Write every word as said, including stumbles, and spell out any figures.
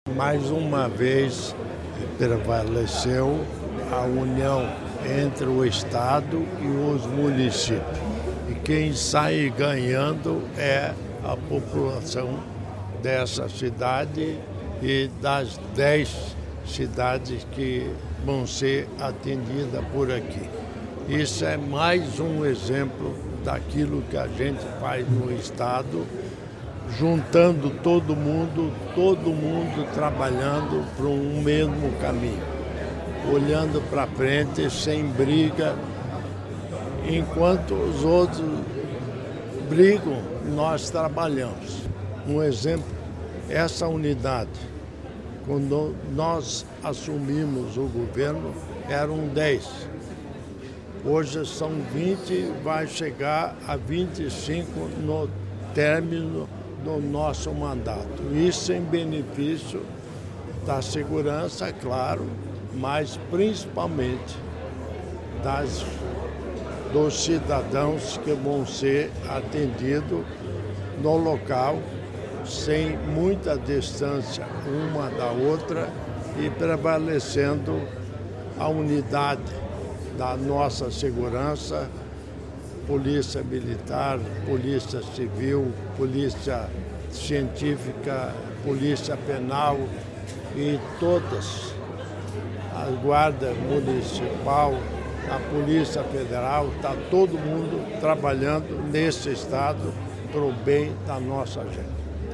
Mais uma vez prevaleceu a união entre o Estado e os municípios. E quem sai ganhando é a população dessa cidade e das dez cidades que vão ser atendidas por aqui. Isso é mais um exemplo daquilo que a gente faz no Estado, juntando todo mundo, todo mundo trabalhando para um mesmo caminho, olhando para frente, sem briga. Enquanto os outros brigam, nós trabalhamos. Um exemplo, essa unidade, quando nós assumimos o governo, eram dez. Hoje são vinte, vai chegar a vinte e cinco no término do nosso mandato. Isso em benefício da segurança, claro, mas principalmente das, dos cidadãos que vão ser atendidos no local, sem muita distância uma da outra e prevalecendo a unidade da nossa segurança, polícia militar, polícia civil, polícia científica, polícia penal e todas, a guarda municipal, a polícia federal, está todo mundo trabalhando nesse estado para o bem da nossa gente.